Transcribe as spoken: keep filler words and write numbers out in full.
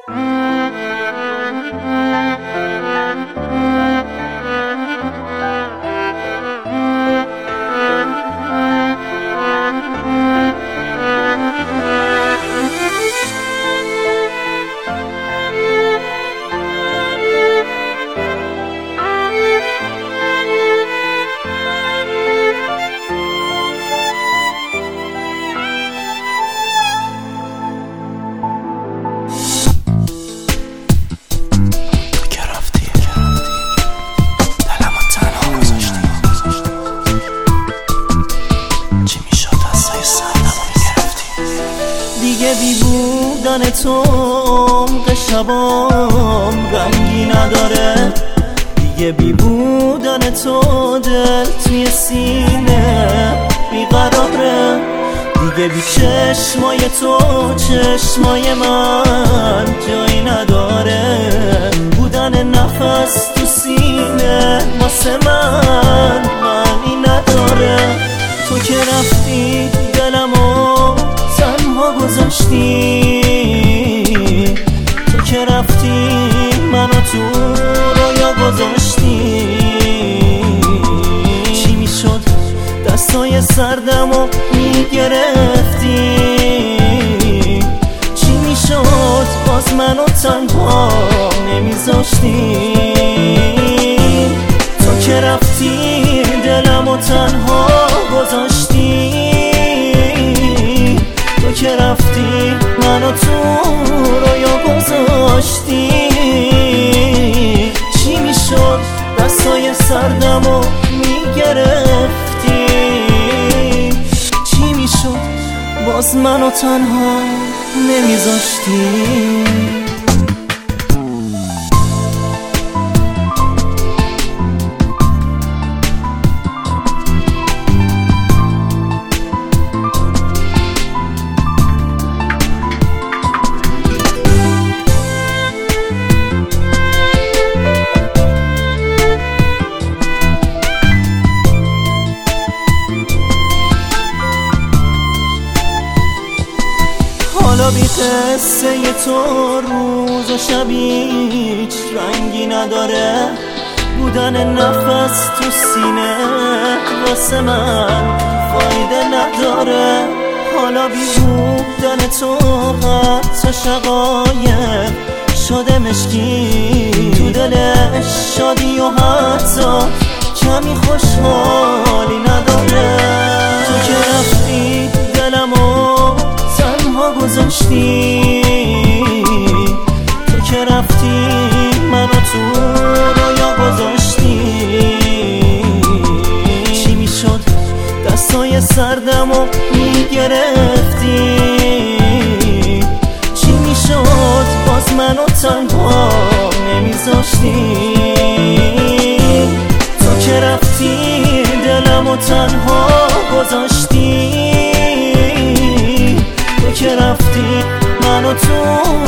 دیگه بی بودن تو عمق شبام رنگی نداره، دیگه بی بودن تو دل توی سینه بیقراره، دیگه بی چشمای تو چشمای من جایی نداره، بودن نفس تو سینه واسه من معنی نداره. تو که رفتی دلمو تنها گذاشتی، تو که رفتی منو تو رویا گذاشتی، چی میشد دستای سردمو میگرفتی، چی میشد باز منو تنها نمیذاشتی، تو که رفتی دلمو تنها گذاشتی، تو که رفتی منو تو رویا گذاشتی، چی میشد دستای سردمو میگرفتی، چی میشد باز منو تنها نمیذاشتی. حالا بی قصه تو روز و شب هیچ رنگی نداره، بودن نفس تو سینه واسه من فایده نداره، حالا بی بودن تو حتی شقایق شده مشکی، تو دلش شادی و حتی کمی خوشحالی نداره، تو که رفتی دلمو تنها گذاشتی، تو که رفتی منو تو رویا گذاشتی، چی میشد دستای سردمو میگرفتی، چی میشد باز منو تنها نمیذاشتی، تو که رفتی دلمو تنها گذاشتی، تو که رفتی منو تو